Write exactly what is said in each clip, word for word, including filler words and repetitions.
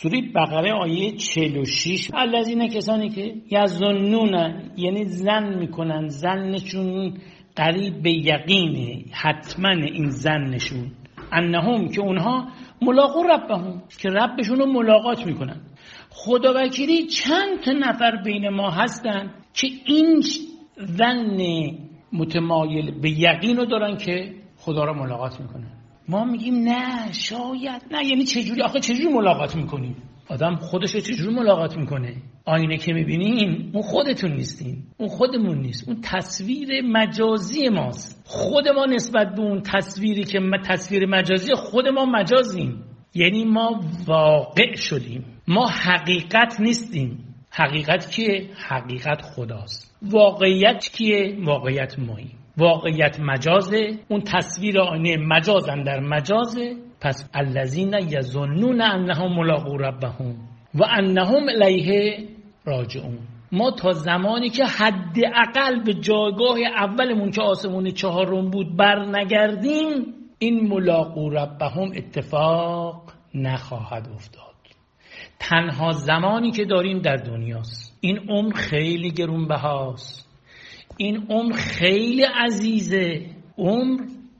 سوره بقره آیه چهل و شش، الذین کسانی که یظنون یعنی ظن میکنن، ظنشون قریب به یقینه، حتما این ظنشون، انهم که اونها ملاقات ربهم که ربشون رو ملاقات میکنن. خدا وکیلی چند تا نفر بین ما هستن که این ظن متمایل به یقین رو دارن که خدا رو ملاقات میکنن. ما میگیم نه شاید نه، یعنی چجوری؟ آخه چجوری ملاقات میکنیم؟ آدم خودش رو چجوری ملاقات میکنه؟ آینه که میبینین اون خودتون نیستین، اون خودمون نیست، اون تصویر مجازی ماست. خود ما نسبت به اون تصویری که تصویر مجازی خود ما مجازیم، یعنی ما واقع شدیم، ما حقیقت نیستیم. حقیقت کیه؟ حقیقت خداست. واقعیت کیه؟ واقعیت ماییم. واقعیت مجازه، اون تصویر آینه مجازن در مجازه. پس الذین یظنون انهم ملاقو ربهم و انهم الیه راجعون. ما تا زمانی که حداقل به جایگاه اولمون که آسمون چهارم بود بر نگردیم، این ملاقو ربهم اتفاق نخواهد افتاد. تنها زمانی که داریم در دنیاست. این عمر خیلی گرانبهاست، این عمر خیلی عزیزه. عمر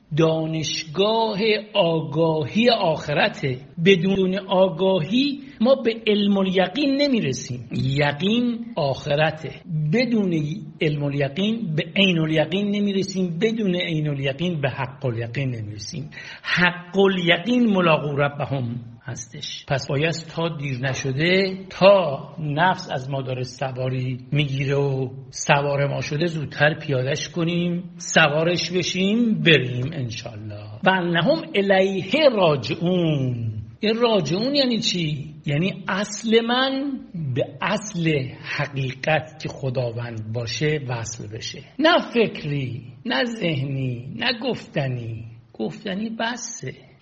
دانشگاه آگاهی آخرته. بدون آگاهی ما به علم الیقین نمیرسیم. یقین آخرته. بدون علم الیقین به عین الیقین نمیرسیم، بدون عین الیقین به حق الیقین نمیرسیم. حق الیقین ملاقو ربهم هستش. پس باید تا دیر نشده، تا نفس از ما داره سواری میگیره و سوار ما شده، زودتر پیادش کنیم، سوارش بشیم، بریم انشالله. و انهم الیه راجعون. این راجعون یعنی چی؟ یعنی اصل من به اصل حقیقت که خداوند باشه وصل بشه، نه فکری، نه ذهنی، نه گفتنی. گفتنی بسه.